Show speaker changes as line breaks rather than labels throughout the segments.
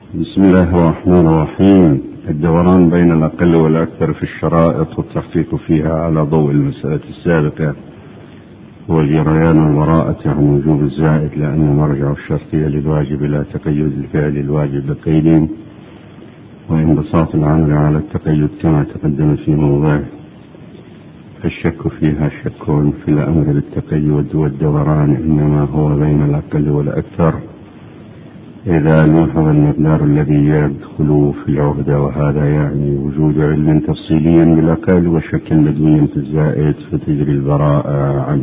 بسم الله الرحمن الرحيم. الدوران بين الأقل والأكثر في الشرائط والتحقيق فيها على ضوء المسألة السابقة هو الجريان والبراءة عن وجوب الزائد، لأنه مرجع الشرطية للواجب لا تقيد الفعل الواجب بقيد، وانبساط العمل على التقيد كما تقدم في موضعه. فالشك فيها شك في الأمر بالتقيد، والدوران إنما هو بين الأقل والأكثر إذا لوحظ المقدار الذي يدخل في العهدة، وهذا يعني وجود علم تفصيلي بالأقل وشك بدوي في الزائد فتجري البراءة عنه.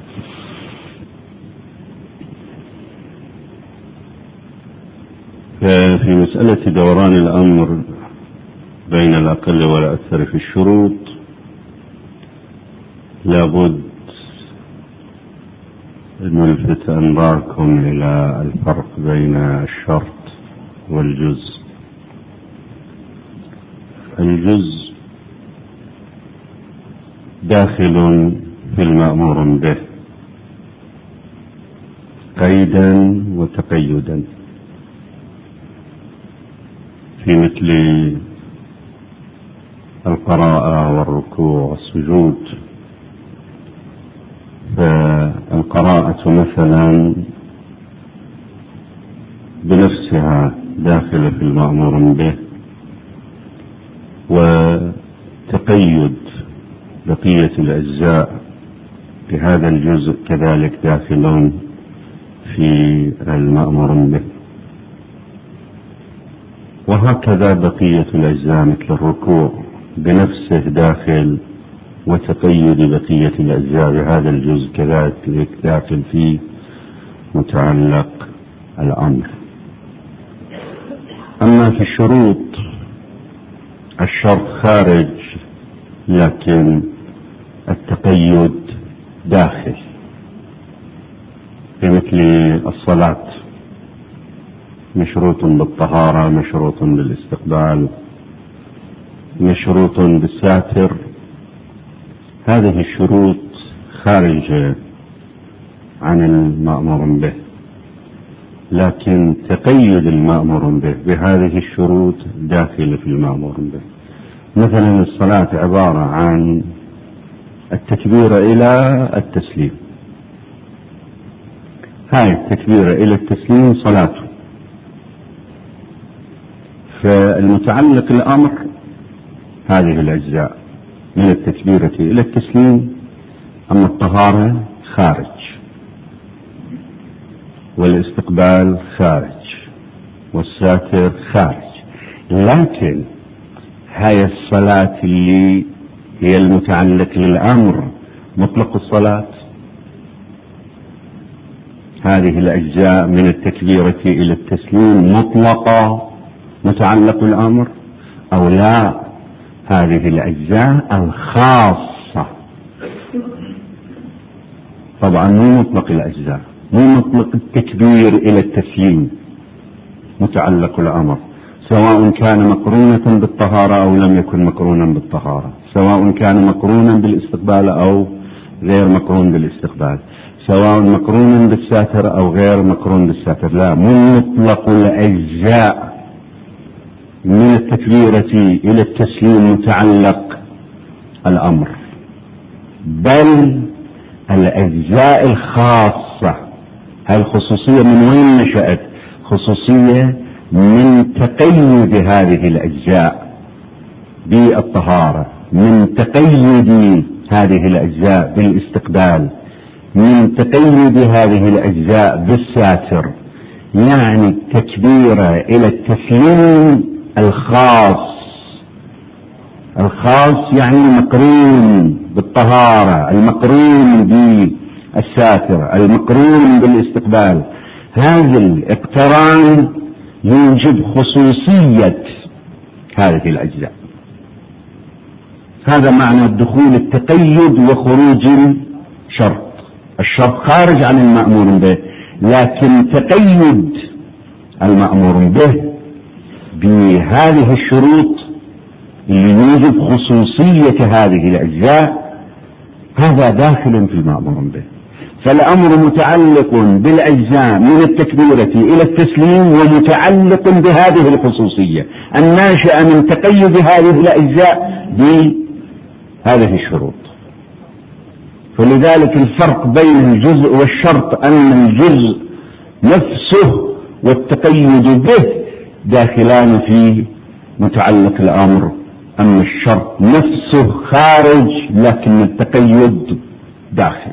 في مسألة دوران الأمر بين الأقل والأكثر في الشروط لابد نلفت أنظاركم إلى الفرق بين الشرط والجزء. الجزء داخل في المأمور به قيدا وتقيدا، في مثل القراءة والركوع والسجود. فالقراءة مثلا بنفسها داخلة في المأمور به، وتقيد بقية الأجزاء بهذا الجزء كذلك داخل في المأمور به، وهكذا بقية الأجزاء مثل الركوع بنفسه داخل، وتقيد بقية الأجزاء بهذا الجزء كذلك داخل في متعلق الأمر. أما في الشروط الشرط خارج لكن التقيد داخل، بمثل الصلاة مشروط بالطهارة، مشروط بالاستقبال، مشروط بالساتر. هذه الشروط خارجة عن المأمور به، لكن تقيد المأمور به بهذه الشروط داخل في المأمور به. مثلا الصلاة عبارة عن التكبير إلى التسليم، هاي التكبير إلى التسليم صلاته. فالمتعلق الأمر هذه الأجزاء من التكبيرة إلى التسليم، أما الطهارة خارج، والاستقبال خارج، والساتر خارج. لكن هاي الصلاة اللي هي المتعلق للأمر مطلق الصلاة، هذه الأجزاء من التكبيرة إلى التسليم مطلقة متعلق الأمر أو لا؟ هذه الأجزاء الخاصة، طبعا مو مطلق الأجزاء، مو مطلق التكبير إلى التسليم متعلق الأمر، سواء كان مقرونة بالطهارة أو لم يكن مقرونا بالطهارة، سواء كان مقرونا بالاستقبال أو غير مقرون بالاستقبال، سواء مقرونا بالساتر أو غير مقرون بالساتر. لا، مو مطلق الأجزاء من التكبيرة إلى التسليم متعلق الأمر، بل الأجزاء بالخاصة. هذه الخصوصية من وين نشأت؟ خصوصية من تقيد هذه الأجزاء بالطهارة، من تقيد هذه الأجزاء بالاستقبال، من تقيد هذه الأجزاء بالساتر. يعني التكبيرة إلى التسليم الخاص يعني المقرون بالطهارة، المقرون بالساتر، المقرون بالاستقبال. هذا الاقتران يوجب خصوصية هذه الأجزاء. هذا معنى الدخول التقيد وخروج الشرط. الشرط خارج عن المأمور به، لكن تقيد المأمور به بهذه الشروط اللي يوجب خصوصية هذه الأجزاء، هذا داخل في المأمور به. فالأمر متعلق بالأجزاء من التكبيرة إلى التسليم، ومتعلق بهذه الخصوصية الناشئة من تقيد هذه الأجزاء بهذه الشروط. فلذلك الفرق بين الجزء والشرط أن الجزء نفسه والتقيد به داخلان في متعلق الأمر، أما الشرط نفسه خارج لكن التقيد داخل.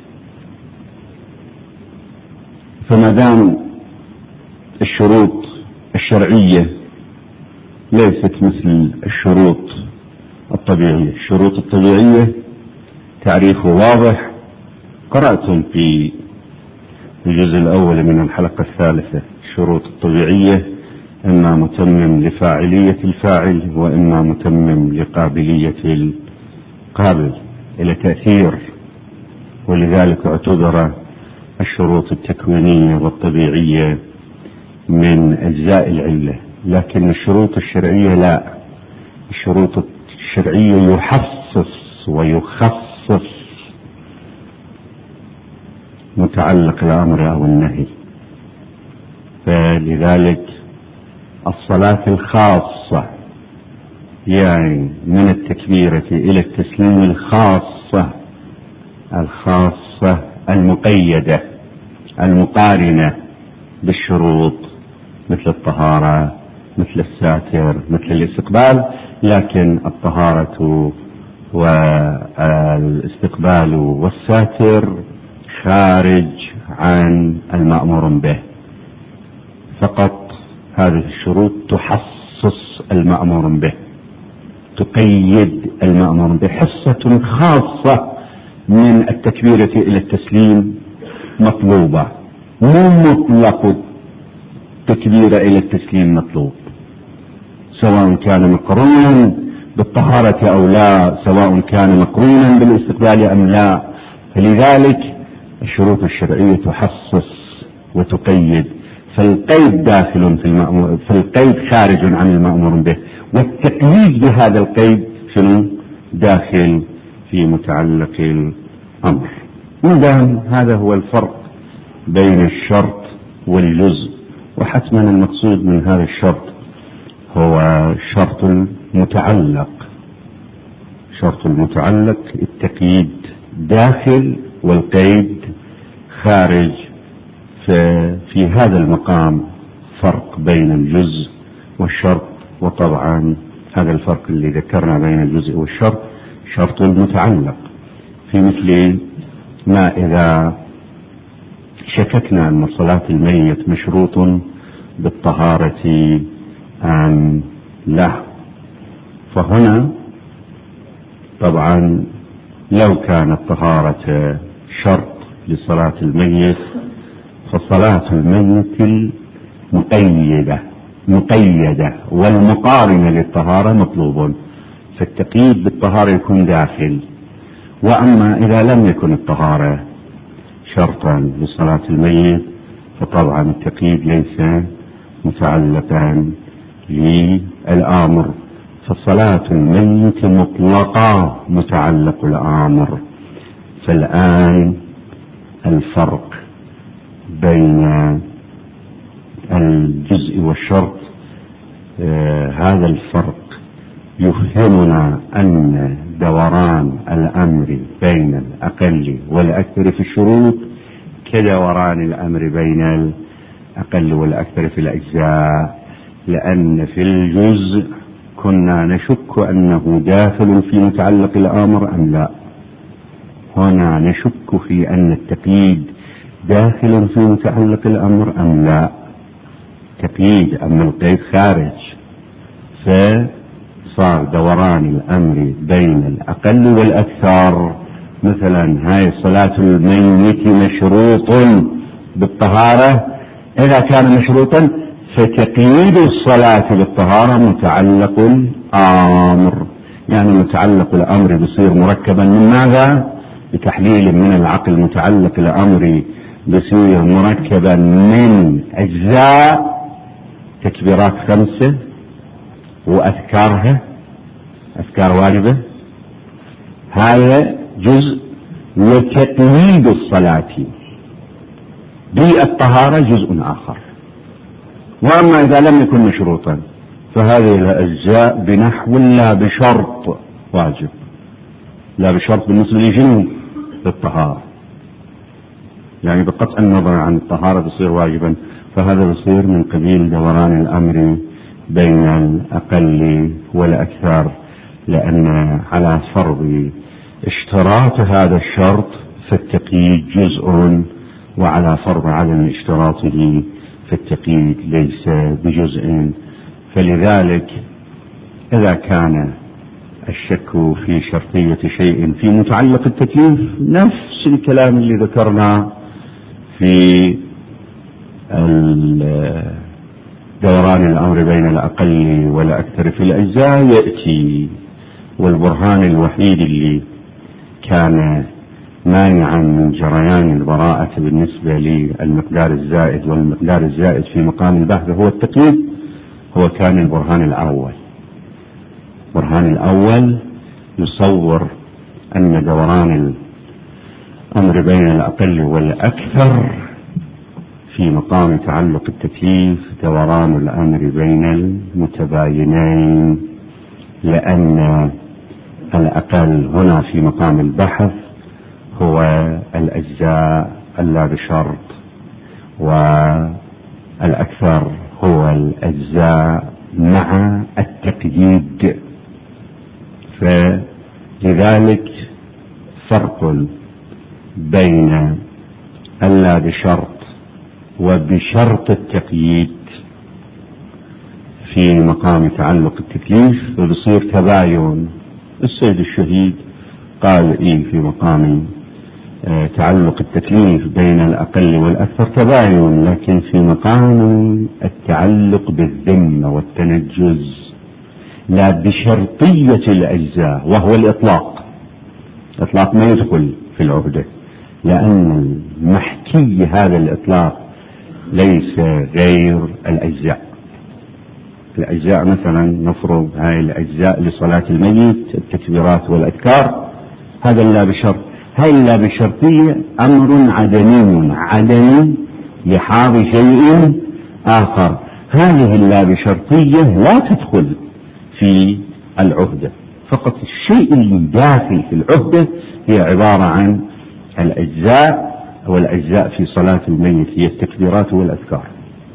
فما دام الشروط الشرعية ليست مثل الشروط الطبيعية، الشروط الطبيعية تعريفه واضح، قرأتم في الجزء الأول من الحلقة الثالثة. الشروط الطبيعية إما متمم لفاعلية الفاعل، وإما متمم لقابلية القابل إلى تأثير، ولذلك اعتبر الشروط التكوينية والطبيعية من أجزاء العلة. لكن الشروط الشرعية لا، الشروط الشرعية يحصص ويخصص متعلق الأمر أو النهي. فلذلك الصلاة الخاصة يعني من التكبيرة إلى التسليم الخاصة المقيدة المقارنة بالشروط، مثل الطهارة، مثل الساتر، مثل الاستقبال، لكن الطهارة والاستقبال والساتر خارج عن المأمور به. فقط هذه الشروط تحصص المأمور به، تقيد المأمور به. حصة خاصة من التكبيرة إلى التسليم مطلوبة، مو مطلق التكبيرة إلى التسليم مطلوب، سواء كان مقرونا بالطهارة أو لا، سواء كان مقرونا بالاستقبال أم لا. فلذلك الشروط الشرعية تحصص وتقيد، فالقيد داخل في المأمور، فالقيد خارج عن المأمور به، والتقييد بهذا القيد شنو؟ داخل في متعلق الأمر. إذن هذا هو الفرق بين الشرط والجزء. وحتما المقصود من هذا الشرط هو شرط المتعلق. شرط المتعلق التقييد داخل والقيد خارج. في هذا المقام فرق بين الجزء والشرط، وطبعا هذا الفرق اللي ذكرنا بين الجزء والشرط شرط المتعلق. في مثل ما إذا شككنا أن صلاة الميت مشروط بالطهارة أم لا، فهنا طبعا لو كانت طهارة شرط لصلاة الميت فصلاة الميت مقيدة والمقارنة للطهارة مطلوب، فالتقييد بالطهارة يكون داخل. وأما إذا لم يكن الطهارة شرطا لصلاة الميت فطبعا التقييد ليس متعلقا للآمر، فصلاة الميت مطلقة متعلق الآمر. فالآن الفرق بين الجزء والشرط، هذا الفرق يفهمنا أن دوران الأمر بين الأقل والأكثر في الشروط كدوران الأمر بين الأقل والأكثر في الأجزاء، لأن في الجزء كنا نشك أنه داخل في متعلق الأمر أم لا، هنا نشك في أن التقييد داخل في متعلق الأمر أم لا. تقييد أما القيد خارج، فصار دوران الأمر بين الأقل والأكثر. مثلا هاي صلاة الميت مشروط بالطهارة، إذا كان مشروطا فتقييد الصلاة بالطهارة متعلق الأمر، يعني متعلق الأمر بصير مركبا من ماذا؟ بتحليل من العقل. متعلق الأمر بصير مركبا من أجزاء تكبيرات 5 وأذكارها، أذكار واجبة، هذا جزء وتقييد الصلاة بالطهارة جزء آخر. وأما إذا لم يكن مشروطا فهذه الأجزاء بنحو لا بشرط واجب، لا بشرط بالنسبة لشنو؟ للطهارة، يعني بقطع النظر عن الطهارة بصير واجبا، فهذا بصير من قبيل دوران الأمر بين الأقل والأكثر، لأن على فرض اشتراط هذا الشرط فالتقييد جزء، وعلى فرض عدم اشتراطه فالتقييد ليس بجزء. فلذلك إذا كان الشك في شرطية شيء في متعلق التكليف نفس الكلام اللي ذكرنا في دوران الأمر بين الأقل والأكثر في الأجزاء يأتي. والبرهان الوحيد اللي كان مانعا من جريان البراءة بالنسبة للمقدار الزائد والمقدار الزائد في مقام البحث هو التقييد، هو كان البرهان الأول. البرهان الأول يصور أن دوران الأمر بين الأقل والأكثر في مقام تعلق التكليف دوران الأمر بين المتباينين، لأن الأقل هنا في مقام البحث هو الأجزاء اللا بشرط، والأكثر هو الأجزاء مع التقييد. فلذلك فرق بين اللا بشرط وبشرط التقييد في مقام تعلق التكليف فبصير تباين. السيد الشهيد قال في مقام تعلق التكليف بين الأقل والأكثر تباين، لكن في مقام التعلق بالذمة والتنجز لا بشرطية الأجزاء وهو الإطلاق. الإطلاق ما يدخل في العهدة، لأن محكي هذا الإطلاق ليس غير الأجزاء. الأجزاء مثلا نفرض هاي الأجزاء لصلاة الميت التكبيرات والأذكار، هذا اللا بشرط. هاي اللا بشرطية أمر عدمي لحاض شيء آخر. هذه اللا بشرطية لا تدخل في العهدة، فقط الشيء اللي داخل في العهدة هي عبارة عن الأجزاء، والأجزاء في صلاة الميت هي التكبيرات والأذكار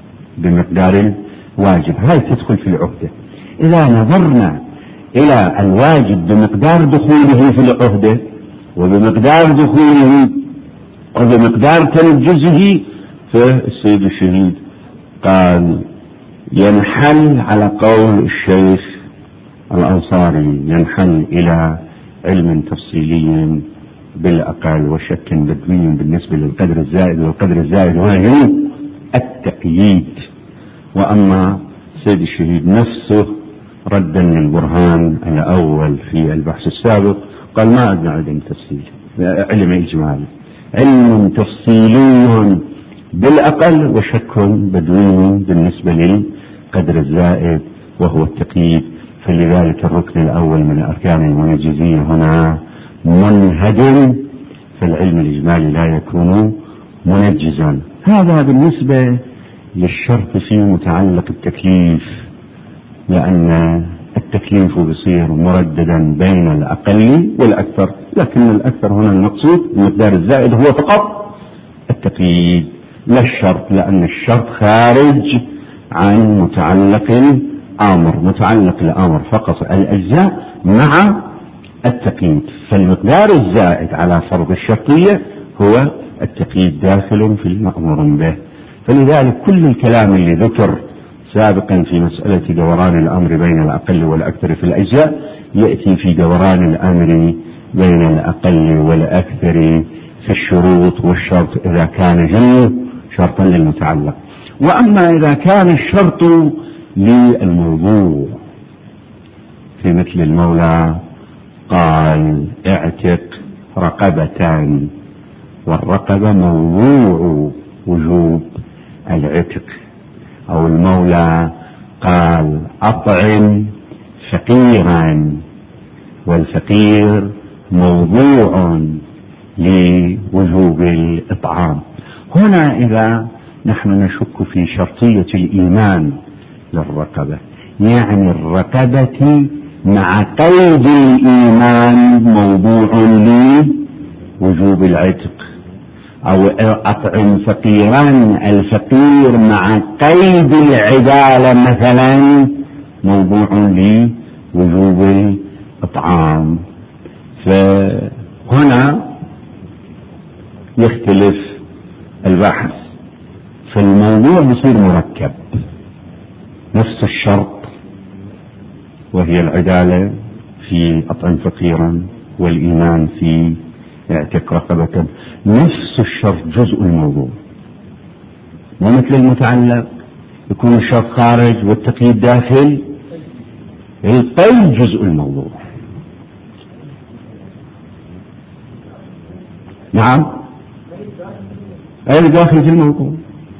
بمقدار واجب، هاي تدخل في العهدة. إذا نظرنا إلى الواجب بمقدار دخوله في العهدة وبمقدار دخوله وبمقدار تنجزه، فالسيد الشهيد قال ينحل على قول الشيخ الأنصاري، ينحل إلى علم تفصيلي بالأقل وشك بدوي بالنسبة للقدر الزائد، والقدر الزائد هو التقييد. وأما سيد الشهيد نفسه ردا للبرهان الأول في البحث السابق قال ما عندنا علم تفصيلي، علم إجمالي، علم تفصيلي بالأقل وشك بدوي بالنسبة للقدر الزائد وهو التقييد. فلذلك الركن الأول من أركان المنجزية هنا منهدم، فالعلم الإجمالي لا يكون منجزا. هذا بالنسبة للشرط في متعلق التكليف، لأن التكليف بيصير مرددا بين الأقل والأكثر، لكن الأكثر هنا المقصود المقدار الزائد هو فقط التقييد لا الشرط، لأن الشرط خارج عن متعلق الأمر. متعلق الأمر فقط الأجزاء مع التقييد، فالمقدار الزائد على فرض الشرطية هو التقييد داخل في المأمور به. فلذلك كل الكلام اللي ذكر سابقا في مسألة دوران الأمر بين الأقل والأكثر في الأجزاء يأتي في دوران الأمر بين الأقل والأكثر في الشروط والشرط إذا كان شرطا للمتعلق. وأما إذا كان الشرط للموضوع في مثل المولى قال اعتق رقبتان، والرقبة موضوع وجوب العتق. أو المولى قال أطعم فقيرا، والفقير موضوع
لوجوب الإطعام. هنا إذا نحن نشك في شرطية الإيمان للرقبة، يعني الرقبة مع قيد الإيمان موضوع لوجوب العتق، أو أطعم فقيرا، الفقير مع قيد العدالة مثلا موضوع لوجوب الإطعام. فهنا يختلف البحث، فالموضوع يصير مركب، نفس الشرط وهي العدالة في أطعم فقيرا والإيمان في اعتق رقبة، نفس الشرط جزء الموضوع، ومثل المتعلق يكون الشرط خارج والتقييد داخل، القيد جزء الموضوع. نعم، أي داخل في الموضوع.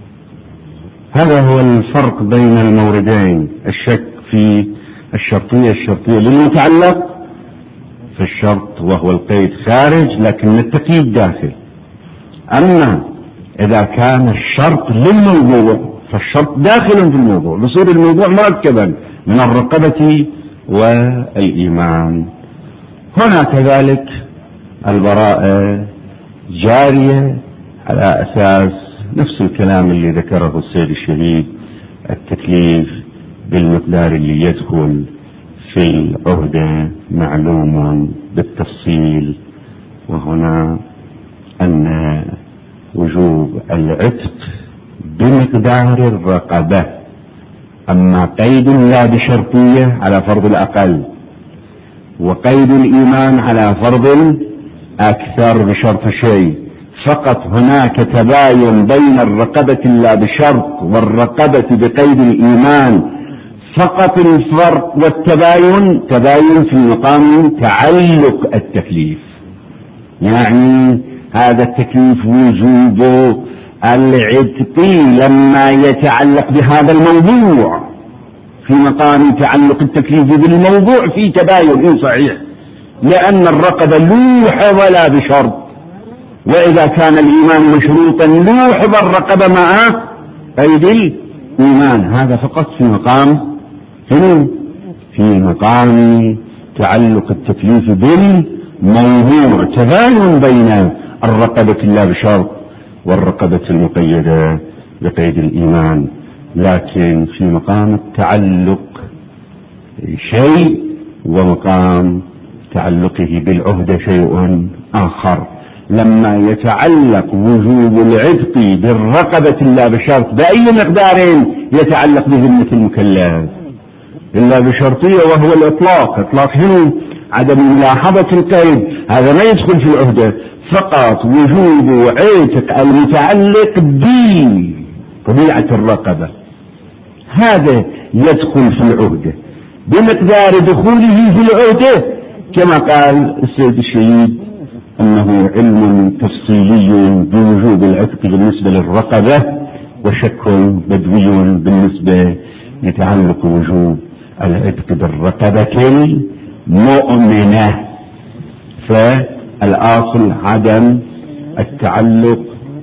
هذا هو الفرق بين الموردين، الشك في الشرطية للمتعلق في الشرط وهو القيد خارج لكن التقييد داخل. أما إذا كان الشرط للموضوع فالشرط داخل في الموضوع، يصير الموضوع مركبا من الرقبة والإيمان. هنا كذلك البراءة جارية على أساس نفس الكلام اللي ذكره السيد الشهيد، التكليف بالمقدار اللي يدخل في العهدة معلوم بالتفصيل، وهنا أن وجوب العتق بمقدار الرقبة، أما قيد لا بشرطية على فرض الأقل، وقيد الإيمان على فرض أكثر بشرط شيء. فقط هناك تباين بين الرقبة لا بشرط والرقبة بقيد الإيمان، فقط الفرق والتباين تباين في مقام تعلق التكليف، يعني هذا التكليف وجوب العتق لما يتعلق بهذا الموضوع، في مقام تعلق التكليف بالموضوع في تباين صحيح، لأن الرقبة لوحظ لا بشرط، وإذا كان الإيمان مشروطا لوحظ الرقبة مع قيد الإيمان. هذا فقط في مقام في مقام تعلق التكليف بالموضوع، تباين بين الرقبة لا بشرط والرقبة المقيدة بقيد الإيمان، لكن في مقام التعلق شيء ومقام تعلقه بالعهدة شيء آخر. لما يتعلق وجوب العتق بالرقبة لا بشرط بأي مقدار يتعلق بذمة المكلف إلا بشرطية، وهو الإطلاق. إطلاق هنا عدم ملاحظة القيد، هذا ما يدخل في العهدة، فقط وجوب عتق المتعلق بطبيعة الرقبة هذا يدخل في العهدة بمقدار دخوله في العهدة، كما قال السيد الشهيد أنه علم تفصيلي بوجوب العتق بالنسبة للرقبة، وشك بدوي بالنسبة لتعلق وجوب العتق بالرقبة المؤمنة. فالأصل عدم التعلق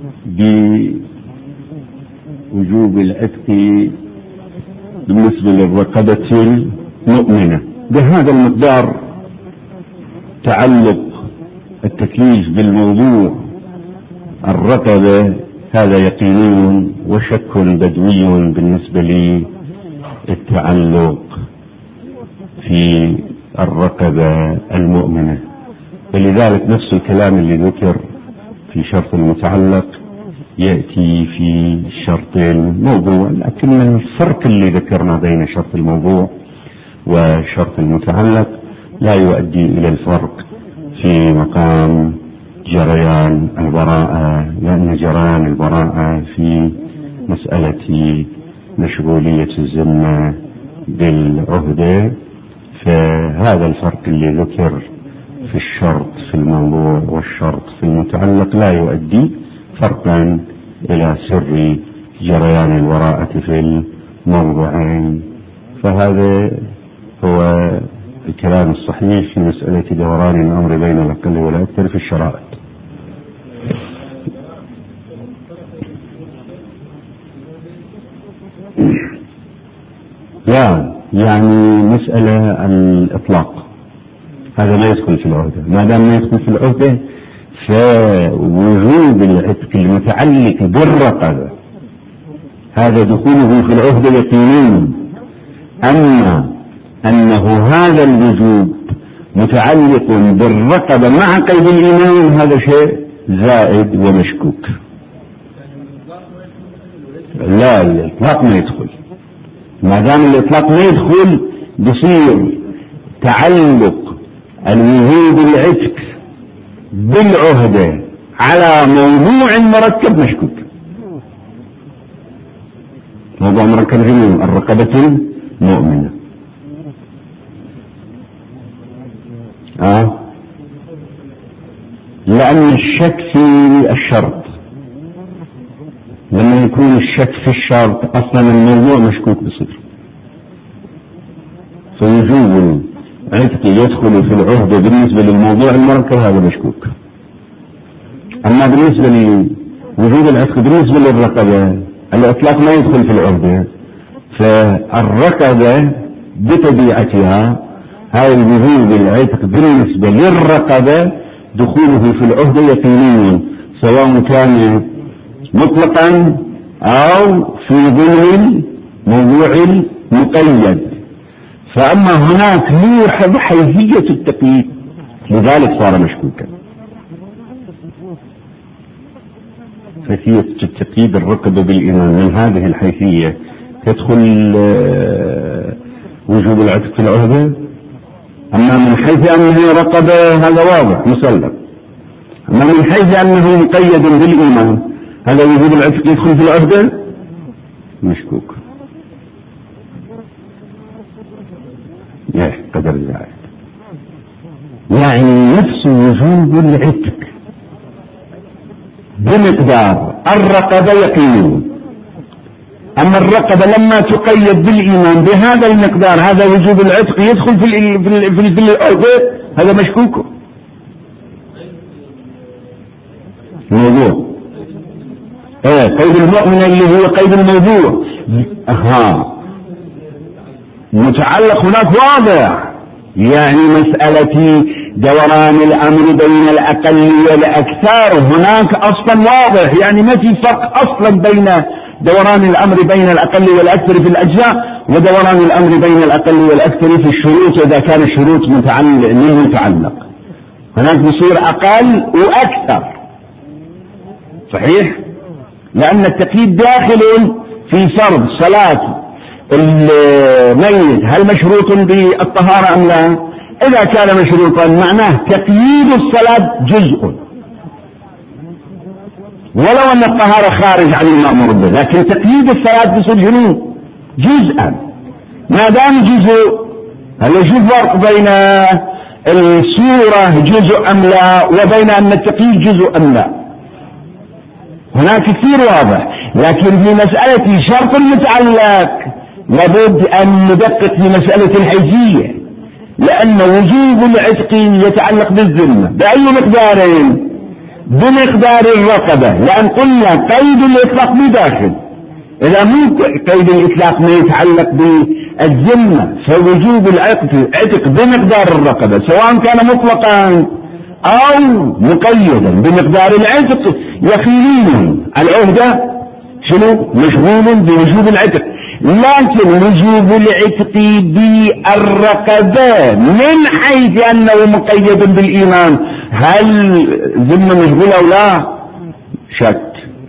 بوجوب العتق بالنسبة للرقبة المؤمنة بهذا المقدار. تعلق التكليف بالموضوع الرقبة هذا يقيني، وشك بدوي بالنسبة للتعلق في الرقبة المؤمنة. ولذلك نفس الكلام اللي ذكر في شرط المتعلق يأتي في شرط الموضوع، لكن الفرق اللي ذكرنا بين شرط الموضوع وشرط المتعلق لا يؤدي إلى الفرق في مقام جريان البراءة، لأن جريان البراءة في مسألة مشغولية الذمة بالعهدة، فهذا الفرق اللي ذكر في الشرط في الموضوع والشرط في المتعلق لا يؤدي فرقا إلى سر جريان البراءة في الموضعين. فهذا هو الكلام الصحيح في مسألة دوران الأمر بين الأقل والأكثر في الشرائط. لا، يعني مسألة الإطلاق هذا ما يدخل في العهدة. ما دام ما يدخل في العهدة فوجود العتق المتعلق بالرقبة هذا دخوله في العهدة يقيني. أما أنه هذا الوجود متعلق بالرقبة مع قيد الإيمان هذا شيء زائد ومشكوك. لا، الإطلاق ما يدخل. ما دام الإطلاق ما يدخل بصير تعلق الوجود العتق بالعهدة على موضوع مركب مشكوك. موضوع مركب جميل الرقبة المؤمنة. لأن الشك في الشرط، لما يكون الشك في الشرط أصلا الموضوع مشكوك بصير. فوجوب العتق يدخل في العهدة بالنسبة للموضوع المركب هذا مشكوك. أما بالنسبة لوجود العتق بالنسبة للرقبة الإطلاق ما يدخل في العهدة. فالرقبة بطبيعتها هاي الوجود العتق بالنسبة للرقبة دخوله في العهدة يقيني سواء كان مطلقا أو في ضمن الموضوع المقيد. فأما هناك له حيثية التقييد لذلك صار مشكوكا. حيثية التقييد الرقبة بالإيمان من هذه الحيثية تدخل وجوب العتق في العهدة. أما من حيث أنه رقبة هذا واضح مسلم. أما من حيث أنه مقيد بالإيمان هذا وجوب العتق يدخل في العهدة مشكوك. قدر زائد يعني نفس وجوب العتق بمقدار الرقبة يقيني. أما الرقبة لما تقيد بالإيمان بهذا المقدار هذا وجوب العتق يدخل في العهدة هذا مشكوك. الموضوع قيد المؤمن اللي هو قيد الموضوع متعلق هناك واضح. يعني مسألة دوران الأمر بين الأقل والأكثر هناك أصلا واضح. يعني ما في فرق أصلا بين دوران الأمر بين الأقل والأكثر في الأجزاء ودوران الأمر بين الأقل والأكثر في الشروط إذا كان الشروط متعلق. هناك بصير أقل وأكثر صحيح، لأن التقييد داخل في فرض صلاة الميت هل مشروط بالطهارة أم لا. إذا كان مشروطا معناه تقييد الصلاة جزء ولو أن الطهارة خارج عن المأمور به، لكن تقييد الصلاة بصير جزءا. ما دام جزء هل يوجد فرق بين الصورة جزء أم لا وبين أن التقييد جزء أم لا. هناك كثير واضح. لكن في مسألة شرط المتعلق لابد أن ندقق في مسألة الحيثية، لأن وجوب العتق يتعلق بالذمة بأي مقدارين؟ بمقدار الرقبة، لأن قلنا قيد الإطلاق بداخل. إذا مو قيد الإطلاق ما يتعلق بالذمة فوجوب العتق بمقدار الرقبة سواء كان مطلقا أو مقيدا بمقدار العتق يقينيا. العهدة شنو؟ مشغول بوجوب العتق. لكن وجوب العتق بالرقبة من حيث أنه مقيد بالإيمان هل ذمة مشغولة أو لا؟ شك.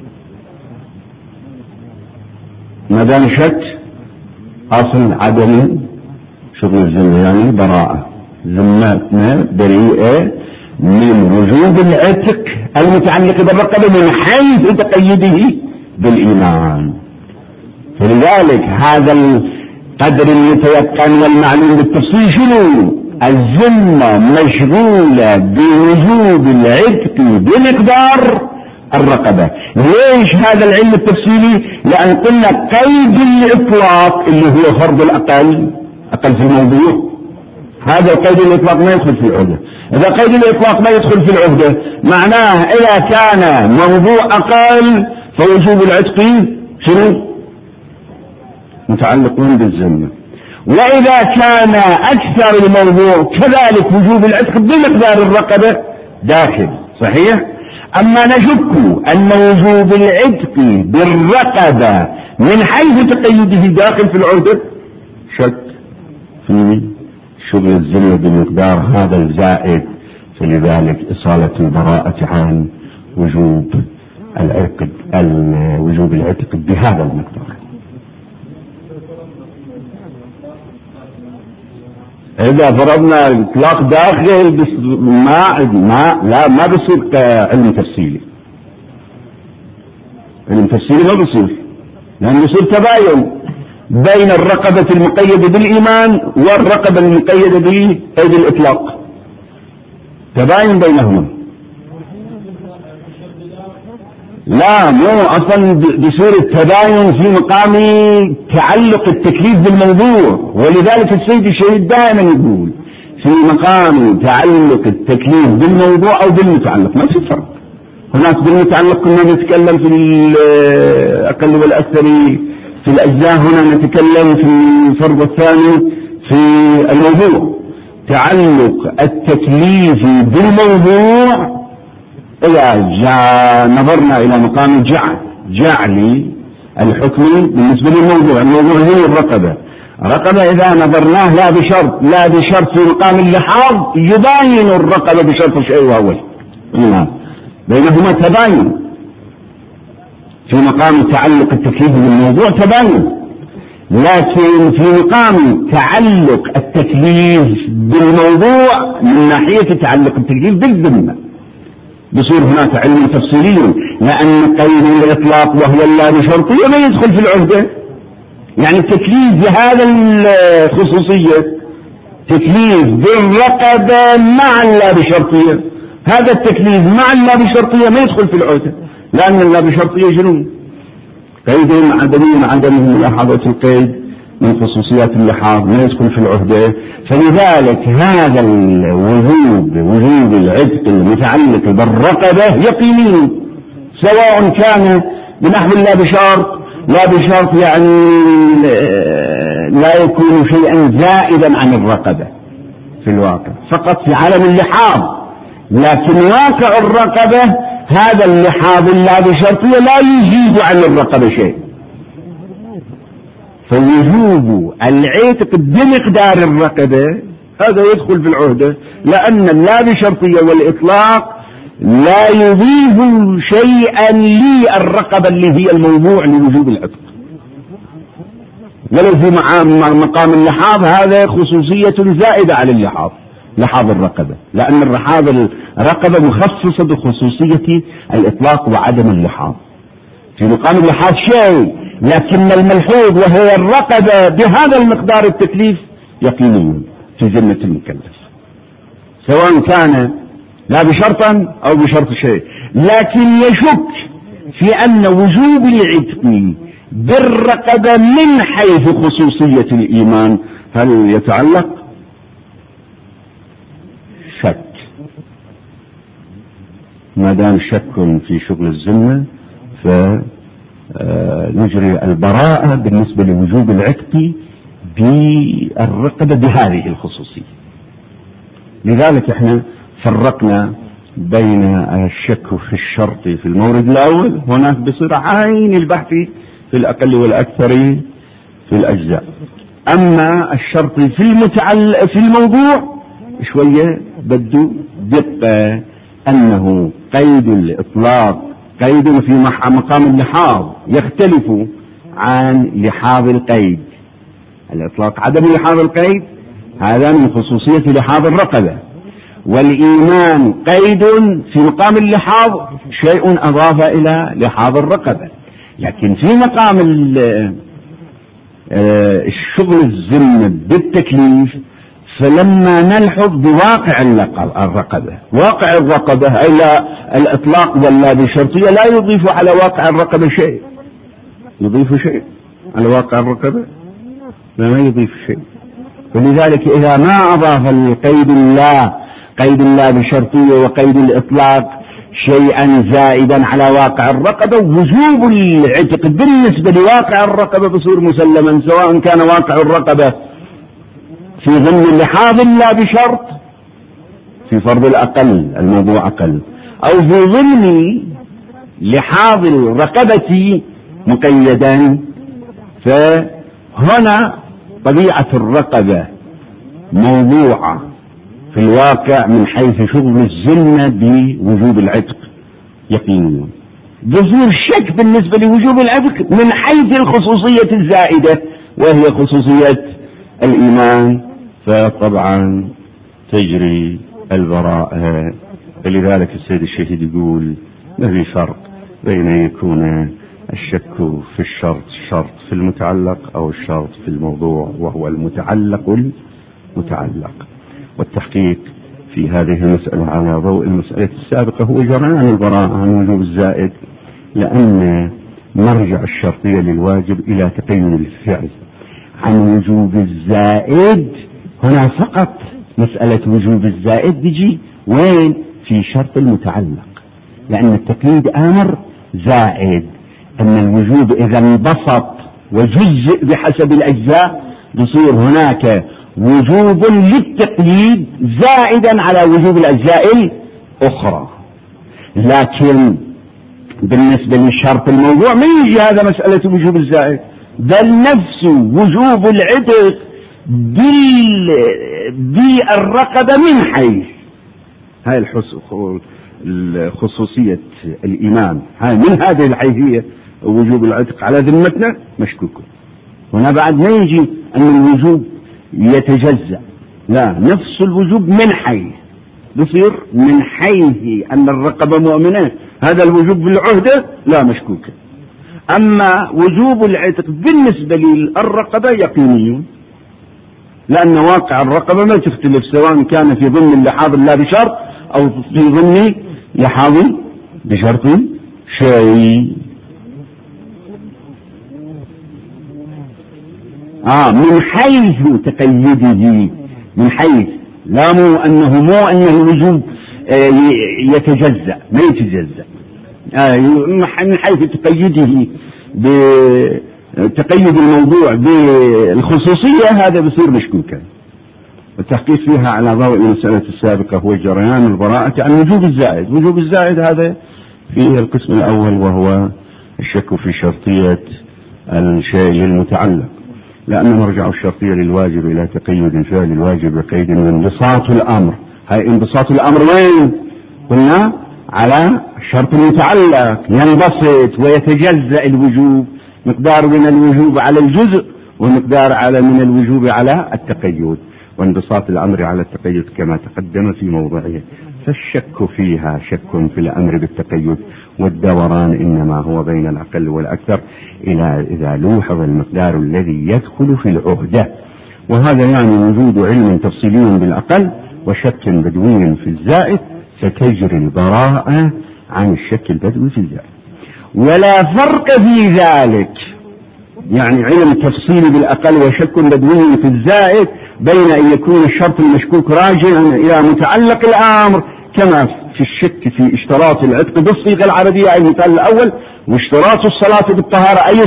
ما دام شك أصل عدم شغل الذمة يعني براءة. ذمتنا بريئة من وجوب العتق المتعلق بالرقبة من حيث تقيده بالإيمان. فلذلك هذا القدر المتيقن والمعلوم بالتفصيل شنو؟ الذمة مشغولة بوجوب العتق بمقدار الرقبة. ليش هذا العلم التفصيلي؟ لأن قلنا قيد الإطلاق اللي هو فرض الأقل في الموضوع هذا قيد الإطلاق ما يدخل في العهدة. إذا قيد الإطلاق ما يدخل في العهدة معناه إذا كان موضوع أقل فوجوب العتق شنو؟ متعلقون بالذمة. وإذا كان أكثر الموضوع كذلك وجوب العتق بمقدار الرقبة داخل صحيح. أما نشك أن وجوب العتق بالرقبة من حيث تقيده داخل في العهدة، شك في شغل الذمة بمقدار هذا الزائد، فلذلك إصالة البراءة عن وجوب العتق بهذا المقدار. إذا فرضنا الإطلاق داخل ما بصير علم تفصيلي. علم تفصيلي ما بصير، لأنه يصير تباين بين الرقبة المقيدة بالإيمان والرقبة المقيدة بقيد الإطلاق، تباين بينهما. لا، مو أصلا بصير التباين في مقام تعلق التكليف بالموضوع، ولذلك السيد الشهيد دائما يقول في مقام تعلق التكليف بالموضوع أو بالمتعلق ما في فرق. هناك بالمتعلق كنا نتكلم في الأقل والأكثر في الأجزاء، هنا نتكلم في الفرض الثاني في الموضوع. تعلق التكليف بالموضوع إذا نظرنا إلى مقام جعل الحكم بالنسبة للموضوع، الموضوع هي الرقبة. إذا نظرناه لا بشرط في مقام اللحاظ يباين الرقبة بشرط شيء وهو بينهما تباين. في مقام تعلق التكليف بالموضوع تباين، لكن في مقام تعلق التكليف بالموضوع من ناحية تعلق التكليف بالذمة بصير هناك علم تفصيلي، لأن قيد الإطلاق وهو اللا بشرطية ما يدخل في العهدة. يعني التكليف بهذا الخصوصية تكليف بالرقبة مع اللا بشرطية، هذا التكليف مع اللا بشرطية ما يدخل في العهدة، لأن اللا بشرطية شنو؟ قيد عدم ملاحظة القيد من خصوصيات اللحاظ ما يدخل في العهدة. فلذلك هذا وجوب العتق المتعلق بالرقبة يقيني، سواء كان بنحو لا بشرط يعني لا يكون شيئا زائدا عن الرقبة في الواقع، فقط في عالم اللحاظ، لكن واقع الرقبة هذا اللحاظ لا بشرطية لا يزيد عن الرقبة شيء. فوجوب العتق بمقدار الرقبة هذا يدخل في العهدة، لأن اللا بشرطية والإطلاق لا يضيف شيئا للرقبة اللي هي الموضوع لوجوب العتق. ولو في مقام اللحاظ هذا خصوصية زائدة على لحاظ الرقبة، لأن الرقبة مخصصة بخصوصية الإطلاق وعدم اللحاظ. في مقام اللحاظ شيء، لكن الملحوظ وهي الرقبة بهذا المقدار التكليف يقيني في ذمة المكلف، سواء كان لا بشرطا أو بشرط شيء. لكن يشك في أن وجوب العتق بالرقبة من حيث خصوصية الإيمان هل يتعلق؟ شك. ما دام شك في شغل الذمة فنجري البراءة بالنسبة لوجوب العتق بالرقبة بهذه الخصوصية. لذلك احنا فرقنا بين الشك في الشرط في المورد الأول، هناك بصير عين البحث في الأقل والأكثر في الأجزاء. أما الشرط في الموضوع شوية بده دقة، أنه قيد الإطلاق قيد في مقام اللحاظ يختلف عن لحاظ القيد. الإطلاق عدم لحاظ القيد هذا من خصوصية لحاظ الرقبة، والإيمان قيد في مقام اللحاظ شيء أضاف إلى لحاظ الرقبة. لكن في مقام الشغل الذمة بالتكليف فلما نلحظ بواقع الرقبة، واقع الرقبة أي الإطلاق ولا بشرطية لا يضيف على واقع الرقبة شيء، يضيف شيء على واقع الرقبة ما يضيف شيء. ولذلك إذا ما أضاف قيد الله بشرطية وقيد الإطلاق شيئا زائدا على واقع الرقبة، وجوب العتق بالنسبة لواقع الرقبة بصير مسلما، سواء كان واقع الرقبة في ضمن لحاظ لا بشرط في فرض الأقل الموضوع أقل، أو في ضمن لحاظ الرقبة مقيدا. فهنا طبيعة الرقبة موضوعة في الواقع من حيث شغل الذمة بوجوب العتق يقينيا. ظهور الشك بالنسبة لوجوب العتق من حيث الخصوصية الزائدة وهي خصوصية الإيمان، فطبعا تجري البراءة. فلذلك السيد الشهيد يقول ما في فرق بين أن يكون الشك في الشرط في المتعلق أو الشرط في الموضوع، وهو المتعلق. والتحقيق في هذه المسألة على ضوء المسألة السابقة هو جريان البراءة عن وجوب الزائد، لأن مرجع الشرطية للواجب إلى تقييد الفعل عن وجوب الزائد. هنا فقط مسألة وجوب الزائد بيجي وين؟ في شرط المتعلق، لأن التقييد أمر زائد. أن الوجوب إذا انبسط وجزء بحسب الأجزاء يصير هناك وجوب للتقييد زائدا على وجوب الأجزاء الأخرى. لكن بالنسبة للشرط الموضوع ما يجي هذا مسألة وجوب الزائد، بل نفس وجوب العتق بالرقبة من حيث هاي خصوصية الإيمان، هاي من هذه الحيثية وجوب العتق على ذمتنا مشكوك. هنا بعد ما يجي أن الوجوب يتجزأ، لا، نفس الوجوب من حيث بصير من حيث أن الرقبة مؤمنة، هذا الوجوب بالعهدة لا مشكوك. أما وجوب العتق بالنسبة للرقبة يقيني، لأن واقع الرقبة ما تختلف سواء كان في ضمن اللحاظ لا بشرط أو في ضمن لحاظ بشرط شيء. من حيث تقيده، من حيث لا مو أنه الوجوب يتجزأ، ما يتجزأ، من حيث تقيده بتقيد الموضوع بالخصوصية، هذا بصير مشكوكا. والتحقيق فيها على ضوء المسألة السابقة هو جريان البراءة عن وجوب الزائد. وجوب الزائد هذا فيه القسم الأول وهو الشك في شرطية الشيء المتعلق، لأن مرجع الشرطية للواجب إلى تقيد فعل الواجب بقيد انبساط الأمر. هاي انبساط الأمر وين؟ قلنا على الشرط المتعلق، ينبسط ويتجزأ الوجوب، مقدار من الوجوب على الجزء ومقدار من الوجوب على التقيد، وانبساط الأمر على التقيد كما تقدم في موضعه. فالشك فيها شك في الأمر بالتقيد، والدوران إنما هو بين الأقل والأكثر إذا لوحظ المقدار الذي يدخل في العهدة، وهذا يعني وجود علم تفصيلي بالأقل وشك بدوي في الزائد، فتجري البراءة عن الشك البدوي في الزائد. ولا فرق في ذلك، يعني علم تفصيلي بالأقل وشك بدوي في الزائد، بين أن يكون الشرط المشكوك راجعا إلى متعلق الأمر كما في الشك في اشتراط العتق بالصيغة العربية أي المثال الأول، واشتراط الصلاة بالطهارة أي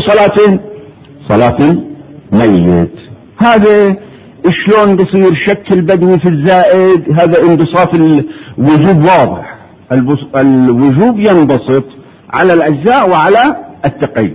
صلاة ميت. هذا شلون بصير شك البدوي في الزائد؟ هذا انبساط الوجوب واضح، الوجوب ينبسط على الأجزاء وعلى التقيد.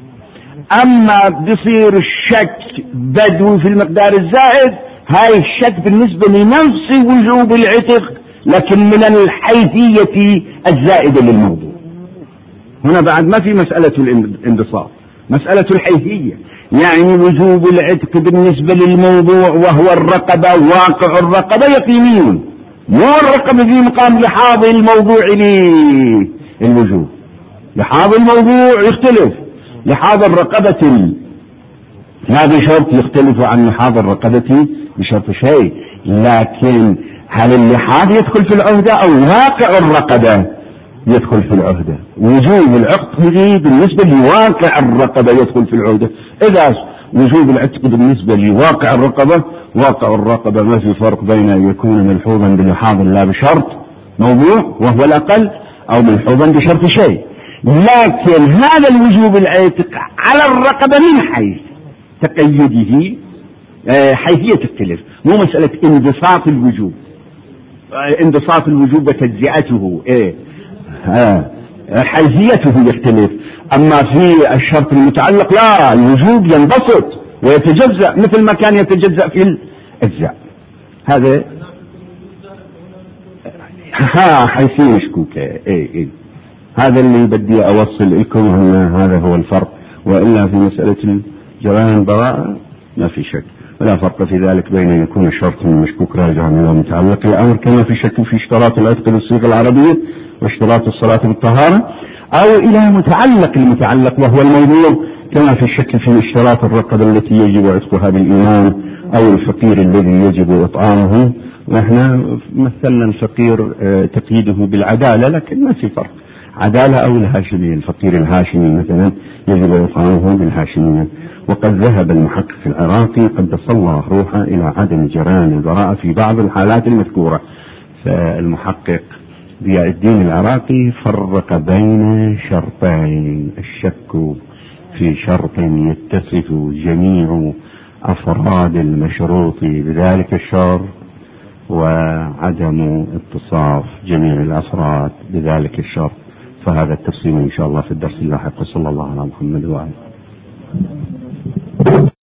أما بصير الشك بدوي في المقدار الزائد، هاي الشك بالنسبة لنفس وجوب العتق لكن من الحيثية الزائدة للموضوع. هنا بعد ما في مسألة الانبساط، مسألة الحيثية، يعني وجوب العتق بالنسبة للموضوع وهو الرقبة، واقع الرقبة يقيني، مو الرقبة في مقام لحاظ الموضوع للوجوب. لحاظ الموضوع يختلف، لحاظ الرقبة لا بشرط يختلف عن لحاظ الرقبة بشرط شيء. لكن هل اللحاظ يدخل في العهدة أو واقع الرقبة يدخل في العهدة؟ وجوب العتق بالنسبة لواقع الرقبة يدخل في العهدة. إذا وجوب العتق بالنسبة لواقع الرقبة، واقع الرقبة ما في فرق بين أن يكون ملحوظا بلحاظ لا بشرط موضوع وهو الأقل، أو ملحوظا بشرط شيء. لكن هذا الوجوب العتق على الرقبة من حيث تقيده حيثية تختلف، مو مسألة انبساط الوجوب، انبساط الوجوب وتجزئته حيثيته يختلف. أما في الشرط المتعلق لا، الوجوب ينبسط ويتجزأ مثل ما كان يتجزأ في الأجزاء. هذا حيثية مشكوكة. هذا اللي بدي أوصل لكم، هذا هو الفرق. وإلا في مسألة الجريان البراءة ما في شك، ولا فرق في ذلك بين أن يكون الشرط المشكوك راجعا إلى متعلق الأمر كما في شك في اشتراط العتق بالصيغة العربية واشتراط الصلاة بالطهارة، أو إلى المتعلق وهو الموضوع كما في الشك في اشتراط الرقبة التي يجب عتقها بالإيمان أو الفقير الذي يجب إطعامه. ونحن مثلنا الفقير تقييده بالعدالة، لكن ما في فرق، عدالة أو الهاشمية. الفقير الهاشمي مثلا يجب إطعامه بالهاشمية. وقد ذهب المحقق العراقي قدس الله روحه إلى عدم جريان البراءة في بعض الحالات المذكورة. فالمحقق ضياء الدين العراقي فرق بين شرطين: الشك في شرط يتصف جميع أفراد المشروط بذلك الشرط، وعدم اتصاف جميع الأفراد بذلك الشرط. فهذا التفصيل إن شاء الله في الدرس اللاحق. صلى الله على محمد وآله.